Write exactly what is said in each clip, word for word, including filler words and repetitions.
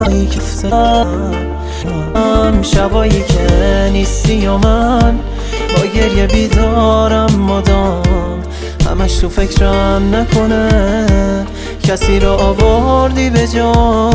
هم شبایی که نیستی و من با گریه بیدارم مدام، همش تو فکرم نکنه کسی رو آوردی به جا.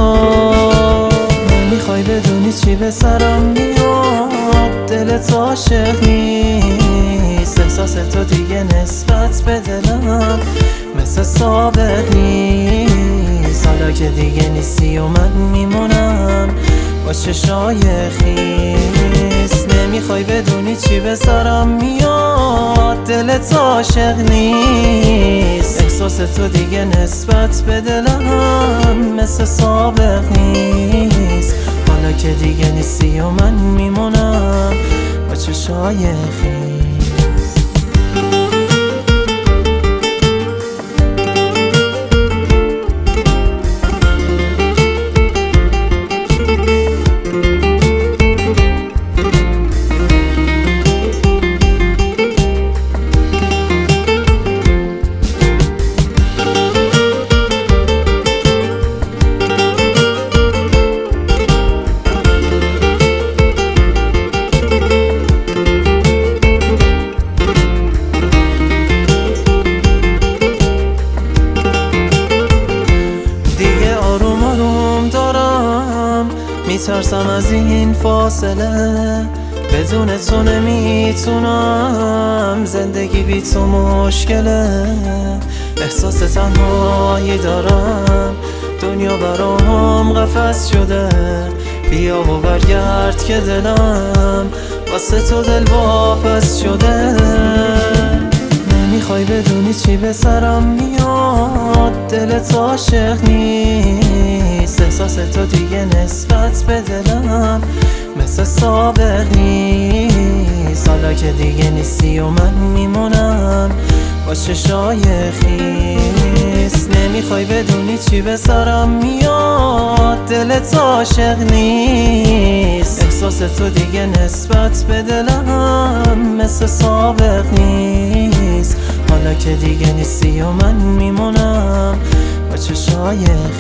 نمیخوای بدونی چی به سرم میاد، دلت عاشق نیست، احساس تو دیگه نسبت به دلم مثل سابق نیست. حالا که دیگه نیستی و من میمونم با چشای خیس. نمیخوای بدونی چی به سرم میاد، دلت عاشق نیست، احساس تو دیگه نسبت به دلم مثل سابق نیست. حالا که دیگه نیستی و من میمونم با چشای خیس. میترسم از این فاصله، بدون تو نمیتونم، زندگی بی تو مشکله. احساس تنهایی دارم، دنیا برام قفس شده. بیا و برگرد که دلم واسه تو دل واپس شده. نمیخوای بدونی چی به سرم میاد، دلت عاشق نیست، احساس تو دیگه نسبت به دلم مثل سابق نیست. حالا که دیگه نیستی و من میمونم با چشای خیس. نمیخوای بدونی چی به سرم میاد، دلت عاشق نیست، احساس تو دیگه نسبت به دلم مثل سابق نیست. حالا که دیگه نیستی و من میمونم با چشای